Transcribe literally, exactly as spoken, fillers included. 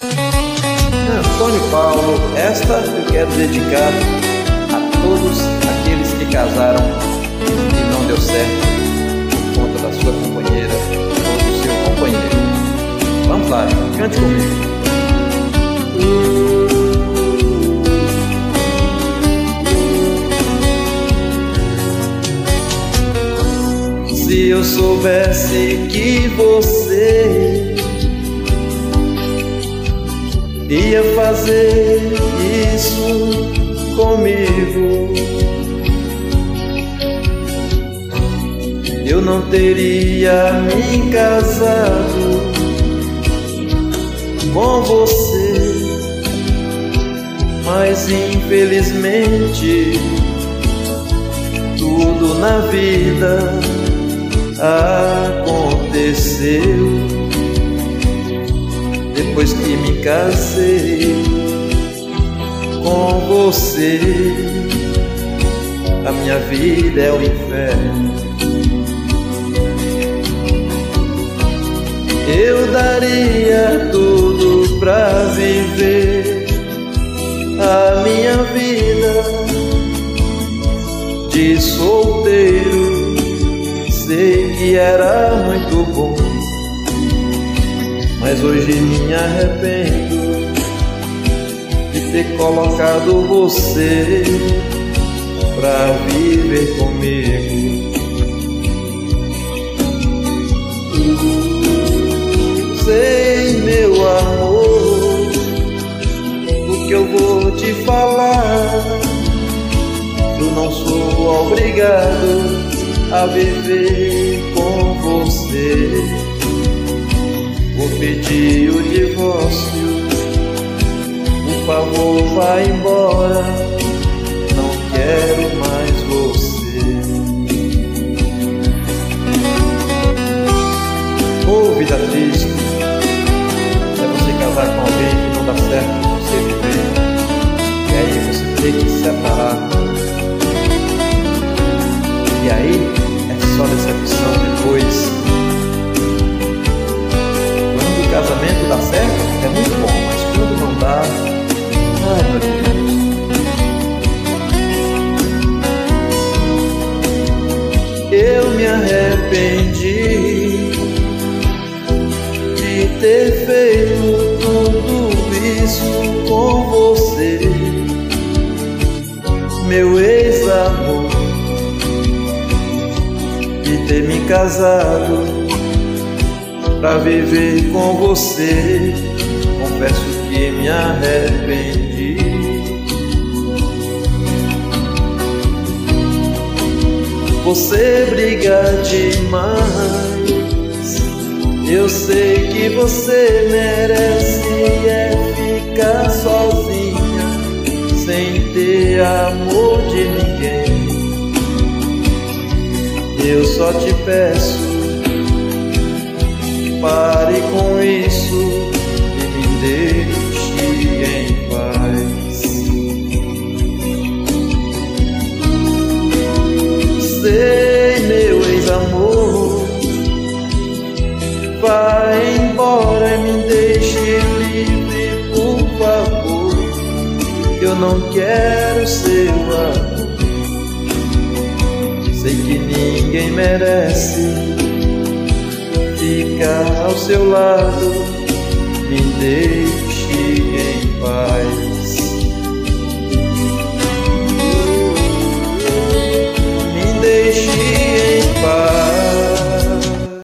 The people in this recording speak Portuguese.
Antônio Paulo, esta eu quero dedicar a todos aqueles que casaram e não deu certo por conta da sua companheira ou do seu companheiro. Vamos lá, cante comigo. Se eu soubesse que você ia fazer isso comigo, eu não teria me casado com você. Mas infelizmente tudo na vida aconteceu. Depois que me casei com você, a minha vida é o inferno. Eu daria tudo pra viver a minha vida de solteiro. Sei que era muito bom, mas hoje me arrependo de ter colocado você pra viver comigo. Sei, meu amor, o que eu vou te falar. Eu não sou obrigado a viver com você. Vou pedir o divórcio, por favor vá embora, não quero mais você. Ô, vida triste, é você casar com alguém que não dá certo você viver, e aí você tem que se separar. E aí é só decepção depois. Quando o casamento dá certo, é muito bom, mas quando não dá, ai meu Deus. Eu me arrependi de ter feito tudo isso com você, meu ex-amor, de ter me casado pra viver com você. Confesso que me arrependi. Você briga demais, eu sei que você merece é ficar sozinha, sem ter amor de ninguém. Eu só te peço, pare com isso e me deixe em paz. Sei, meu ex-amor, vai embora e me deixe livre, por favor. Eu não quero seu amor. Sei que ninguém merece ficar ao seu lado, me deixe em paz.